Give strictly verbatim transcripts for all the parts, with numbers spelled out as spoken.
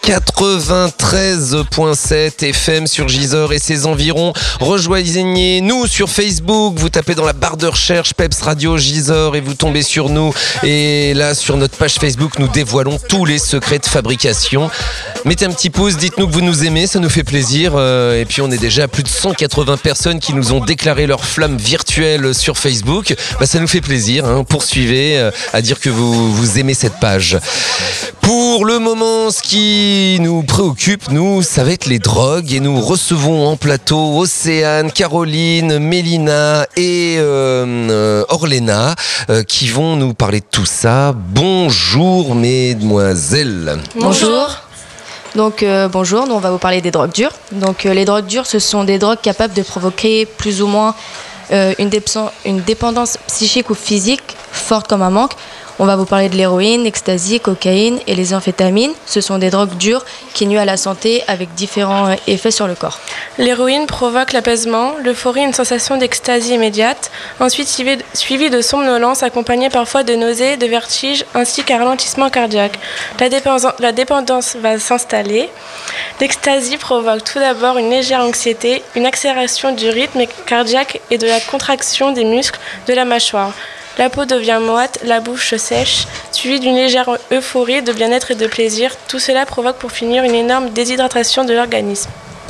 quatre-vingt-treize virgule sept F M sur Gisors et ses environs. Rejoignez-nous sur Facebook, vous tapez dans la barre de recherche Peps Radio Gisors et vous tombez sur nous. Et là, sur notre page Facebook, nous dévoilons tous les secrets de fabrication. Mettez un petit pouce, dites-nous que vous nous aimez, ça nous fait plaisir. Et puis on est déjà à plus de cent quatre-vingts personnes qui nous ont déclaré leur flamme virtuelle sur Facebook. Bah, ça nous fait plaisir, hein. Poursuivez à dire que vous, vous aimez cette page. Pour le moment, ce qui nous préoccupe, nous, ça va être les drogues. Et nous recevons en plateau Océane, Caroline, Mélina et euh, Orléna euh, qui vont nous parler de tout ça. Bonjour mesdemoiselles. Bonjour. Donc euh, bonjour, nous on va vous parler des drogues dures. Donc euh, les drogues dures, ce sont des drogues capables de provoquer plus ou moins euh, une, dé- une dépendance psychique ou physique forte comme un manque. On va vous parler de l'héroïne, l'ecstasy, cocaïne et les amphétamines. Ce sont des drogues dures qui nuisent à la santé avec différents effets sur le corps. L'héroïne provoque l'apaisement, l'euphorie, une sensation d'ecstasy immédiate, ensuite suivie de somnolence accompagnée parfois de nausées, de vertiges ainsi qu'un ralentissement cardiaque. La dépendance, la dépendance va s'installer. L'ecstasy provoque tout d'abord une légère anxiété, une accélération du rythme cardiaque et de la contraction des muscles de la mâchoire. La peau devient moite, la bouche sèche, suivie d'une légère euphorie de bien-être et de plaisir. Tout cela provoque pour finir une énorme déshydratation de l'organisme.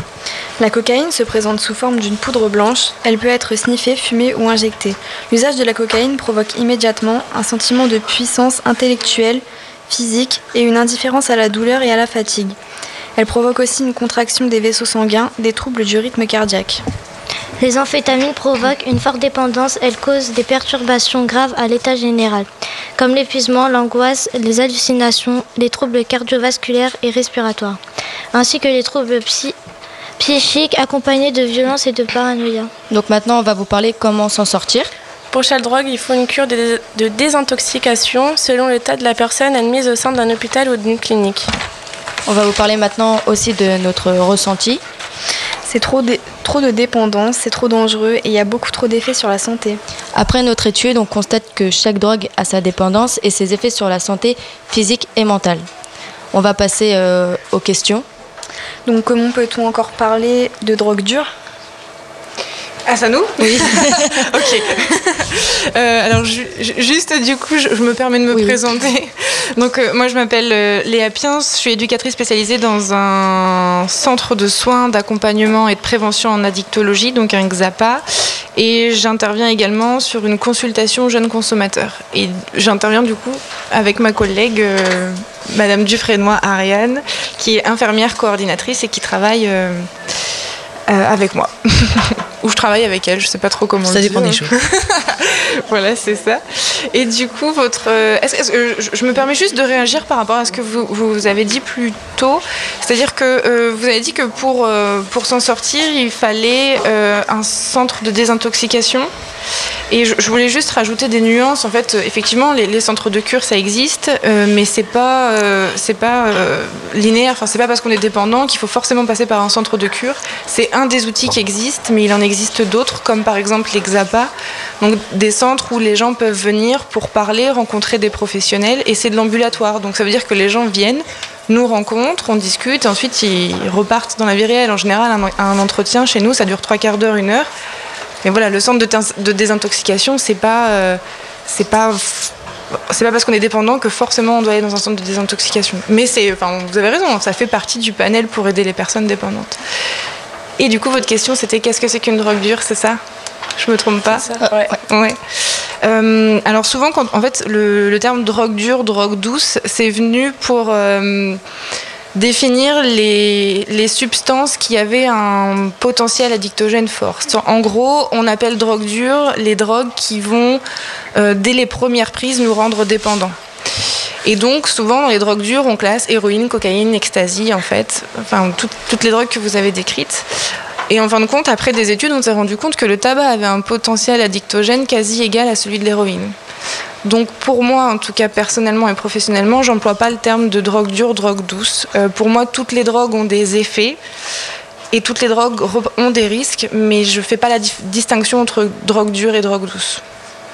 La cocaïne se présente sous forme d'une poudre blanche. Elle peut être sniffée, fumée ou injectée. L'usage de la cocaïne provoque immédiatement un sentiment de puissance intellectuelle, physique et une indifférence à la douleur et à la fatigue. Elle provoque aussi une contraction des vaisseaux sanguins, des troubles du rythme cardiaque. Les amphétamines provoquent une forte dépendance. Elles causent des perturbations graves à l'état général, comme l'épuisement, l'angoisse, les hallucinations, les troubles cardiovasculaires et respiratoires, ainsi que les troubles psy- psychiques accompagnés de violence et de paranoïa. Donc maintenant, on va vous parler comment s'en sortir. Pour chaque drogue, il faut une cure de, de désintoxication selon l'état de la personne admise au sein d'un hôpital ou d'une clinique. On va vous parler maintenant aussi de notre ressenti. C'est trop, dé- trop de dépendance, c'est trop dangereux et il y a beaucoup trop d'effets sur la santé. Après notre étude, on constate que chaque drogue a sa dépendance et ses effets sur la santé physique et mentale. On va passer euh, aux questions. Donc comment peut-on encore parler de drogue dure ? Ah, c'est à nous ? Oui. Ok. Euh, alors, ju- juste, du coup, je, je me permets de me oui, présenter. Oui. Donc, euh, moi, je m'appelle euh, Léa Piens. Je suis éducatrice spécialisée dans un centre de soins, d'accompagnement et de prévention en addictologie, donc un X A P A. Et j'interviens également sur une consultation jeunes consommateurs. Et j'interviens, du coup, avec ma collègue, euh, Madame Dufresnoy Ariane, qui est infirmière coordinatrice et qui travaille... Euh, Euh, avec moi. Ou je travaille avec elle, je sais pas trop comment ça le dépend dire. des choses. Voilà, c'est ça. Et du coup, votre, euh, est-ce, est-ce, euh, je, je me permets juste de réagir par rapport à ce que vous, vous avez dit plus tôt. C'est-à-dire que euh, vous avez dit que pour, euh, pour s'en sortir, il fallait euh, un centre de désintoxication. Et je, je voulais juste rajouter des nuances. En fait, euh, effectivement, les, les centres de cure, ça existe, euh, mais c'est pas, euh, c'est pas euh, linéaire. Enfin, c'est pas parce qu'on est dépendant qu'il faut forcément passer par un centre de cure. C'est un des outils qui existent, mais il en existe d'autres, comme par exemple les X A P A, donc des centres où les gens peuvent venir pour parler, rencontrer des professionnels, et c'est de l'ambulatoire. Donc ça veut dire que les gens viennent, nous rencontrent, on discute, et ensuite ils repartent dans la vie réelle. En général, un, un entretien chez nous, ça dure trois quarts d'heure, une heure. Mais voilà, le centre de, t- de désintoxication, c'est pas, euh, c'est pas, c'est pas parce qu'on est dépendant que forcément on doit aller dans un centre de désintoxication. Mais c'est, enfin, vous avez raison, ça fait partie du panel pour aider les personnes dépendantes. Et du coup, votre question, c'était qu'est-ce que c'est qu'une drogue dure, c'est ça ? Je me trompe pas ? C'est ça, ouais. Ouais. Euh, alors souvent, quand, en fait, le, le terme drogue dure, drogue douce, c'est venu pour euh, définir les, les substances qui avaient un potentiel addictogène fort. En gros, on appelle drogue dure les drogues qui vont, euh, dès les premières prises, nous rendre dépendants. Et donc, souvent, dans les drogues dures, on classe héroïne, cocaïne, ecstasy, en fait, enfin, tout, toutes les drogues que vous avez décrites. Et en fin de compte, après des études, on s'est rendu compte que le tabac avait un potentiel addictogène quasi égal à celui de l'héroïne. Donc pour moi, en tout cas personnellement et professionnellement, j'emploie pas le terme de drogue dure, drogue douce. Euh, pour moi, toutes les drogues ont des effets et toutes les drogues ont des risques, mais je fais pas la dif- distinction entre drogue dure et drogue douce.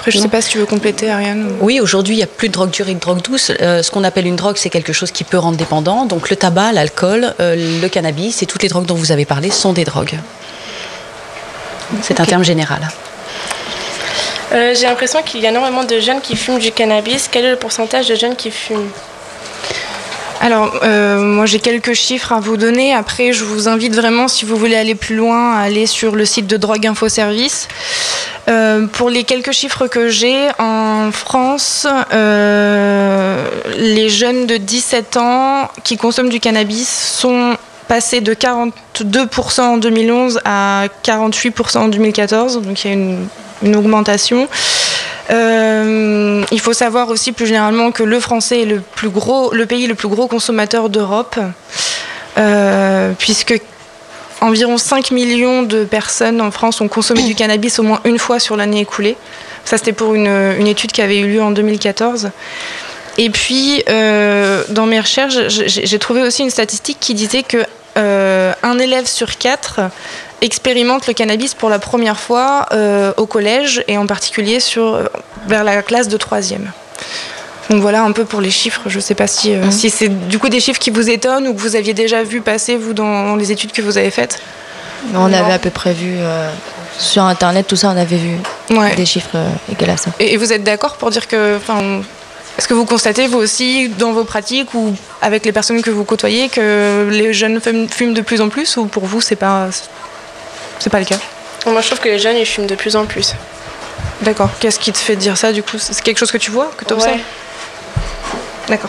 Après, je ne sais pas si tu veux compléter, Ariane. Ou... Oui, aujourd'hui, il n'y a plus de drogue dure et de drogue douce. Euh, ce qu'on appelle une drogue, c'est quelque chose qui peut rendre dépendant. Donc le tabac, l'alcool, euh, le cannabis et toutes les drogues dont vous avez parlé sont des drogues. C'est okay. Un terme général. Euh, j'ai l'impression qu'il y a énormément de jeunes qui fument du cannabis. Quel est le pourcentage de jeunes qui fument ? Alors, euh, moi j'ai quelques chiffres à vous donner. Après, je vous invite vraiment, si vous voulez aller plus loin, à aller sur le site de Drogue Info Service. Euh, pour les quelques chiffres que j'ai, en France, euh, les jeunes de dix-sept ans qui consomment du cannabis sont passés de quarante-deux pour cent en deux mille onze à quarante-huit pour cent en deux mille quatorze. Donc il y a une, une augmentation. Euh, il faut savoir aussi plus généralement que le français est le, plus gros, le pays le plus gros consommateur d'Europe, euh, puisque environ cinq millions de personnes en France ont consommé du cannabis au moins une fois sur l'année écoulée. Ça, c'était pour une, une étude qui avait eu lieu en deux mille quatorze. Et puis, euh, dans mes recherches, j'ai, j'ai trouvé aussi une statistique qui disait que euh, un élève sur quatre expérimente le cannabis pour la première fois euh, au collège et en particulier sur, vers la classe de troisième. Donc voilà un peu pour les chiffres. Je ne sais pas si, euh, mmh. si c'est du coup des chiffres qui vous étonnent ou que vous aviez déjà vu passer, vous, dans les études que vous avez faites. On avait à peu près vu euh, sur Internet, tout ça, on avait vu ouais. des chiffres euh, égaux à ça. Et, et vous êtes d'accord pour dire que... Est-ce que vous constatez, vous aussi, dans vos pratiques ou avec les personnes que vous côtoyez, que les jeunes fument de plus en plus, ou pour vous, c'est pas, c'est pas le cas ? Moi, je trouve que les jeunes, ils fument de plus en plus. D'accord. Qu'est-ce qui te fait dire ça, du coup ? C'est quelque chose que tu vois, que tu observes ? Ouais. D'accord.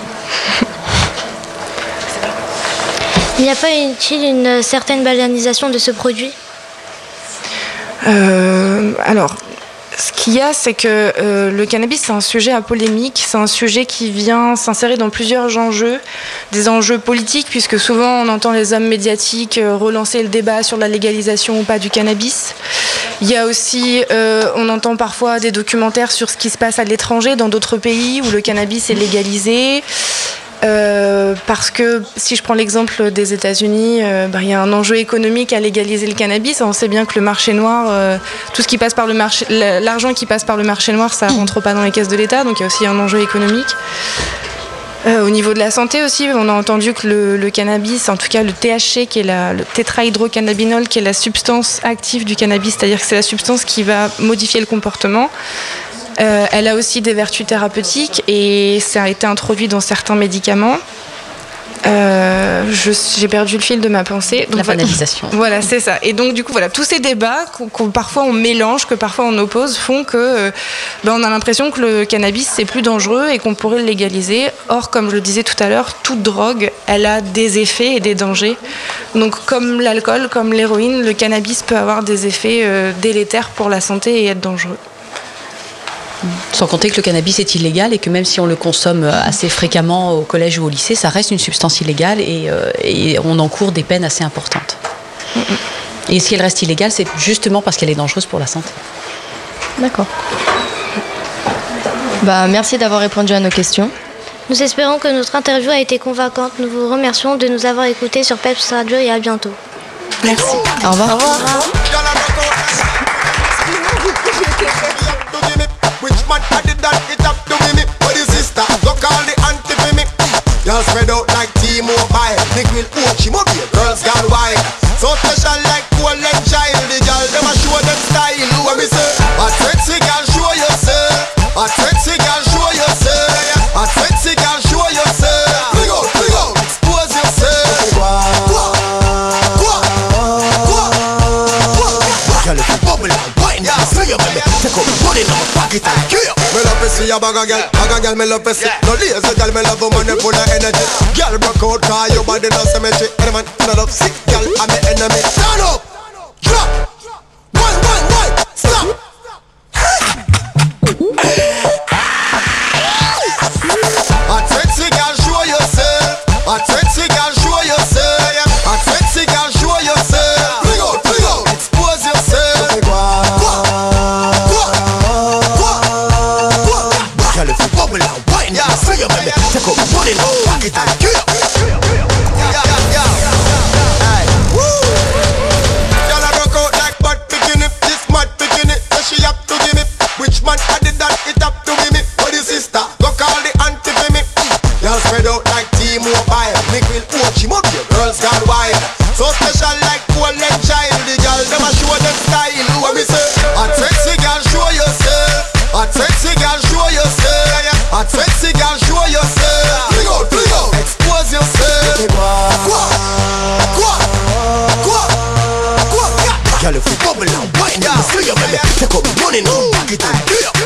Il n'y a pas une, une certaine banalisation de ce produit ? euh, Alors... Ce qu'il y a, c'est que euh, le cannabis, c'est un sujet à polémique, c'est un sujet qui vient s'insérer dans plusieurs enjeux, des enjeux politiques, puisque souvent on entend les hommes médiatiques euh, relancer le débat sur la légalisation ou pas du cannabis. Il y a aussi, euh, on entend parfois des documentaires sur ce qui se passe à l'étranger, dans d'autres pays où le cannabis est légalisé. Euh, parce que si je prends l'exemple des États-Unis, euh, bah, y a un enjeu économique à légaliser le cannabis. On sait bien que le marché noir, euh, tout ce qui passe par le marché, l'argent qui passe par le marché noir, ça rentre pas dans les caisses de l'État, donc il y a aussi un enjeu économique. Euh, au niveau de la santé aussi, on a entendu que le, le cannabis, en tout cas le T H C, qui est la, le tétrahydrocannabinol, qui est la substance active du cannabis, c'est-à-dire que c'est la substance qui va modifier le comportement. Euh, elle a aussi des vertus thérapeutiques et ça a été introduit dans certains médicaments. Euh, je, j'ai perdu le fil de ma pensée. Donc, la banalisation. Voilà, c'est ça. Et donc, du coup, voilà, tous ces débats qu'on, qu'on parfois on mélange, que parfois on oppose, font que euh, ben, on a l'impression que le cannabis c'est plus dangereux et qu'on pourrait le légaliser. Or, comme je le disais tout à l'heure, toute drogue, elle a des effets et des dangers. Donc, comme l'alcool, comme l'héroïne, le cannabis peut avoir des effets euh, délétères pour la santé et être dangereux. Sans compter que le cannabis est illégal et que même si on le consomme assez fréquemment au collège ou au lycée, ça reste une substance illégale et, euh, et on encourt des peines assez importantes. Mm-hmm. Et si elle reste illégale, c'est justement parce qu'elle est dangereuse pour la santé. D'accord. Bah, merci d'avoir répondu à nos questions. Nous espérons que notre interview a été convaincante. Nous vous remercions de nous avoir écoutés sur Peps Radio et à bientôt. Merci. Au revoir. Au revoir. Which man did that? It up to me, but the sister go call the auntie for me. Y'all spread out like T-Mobile. Nick will watch him up here. Girls gone wild. So special like golden child. The girl them a show them style. Who am I say? A sexy girl show yourself. A sexy girl show yourself. A sexy girl show yourself. Bring out, bring out. Expose yourself. Go, go, go, go. Girl, if you bubble and wine, yeah, swing your baby. Take out the money in my pocket and kill you. Me love to see a bag of girl, bag of girl me love to see. No lazy girl, me love a money full of energy. Girl broke out, cause your body no symmetry. Any man in love sick, girl I'm my enemy. Stand up, drop, one, one, one, stop. A sexy girl, show yourself. A sexy girl, show yourself. A sexy girl, show yourself. Bring out, bring out, expose yourself. Girl, if you bubble and wine, yeah, see you, baby. Take out money in my pocket and kill you. Yeah, yeah, yeah. Hey, woo. Girl, I rock out like butt picking it. This mud picking it, so she have to give me. Which man I did that? So special like golden child. The girl never show them style. What me say? Hot sexy girl, show yourself. Hot sexy girl, show yourself. Hot sexy girl, show yourself. Fling out, fling out. Expose yourself. Go, go, go, go. Girl, if you bubble and wind down, fling your baby. Take up money now, back it up.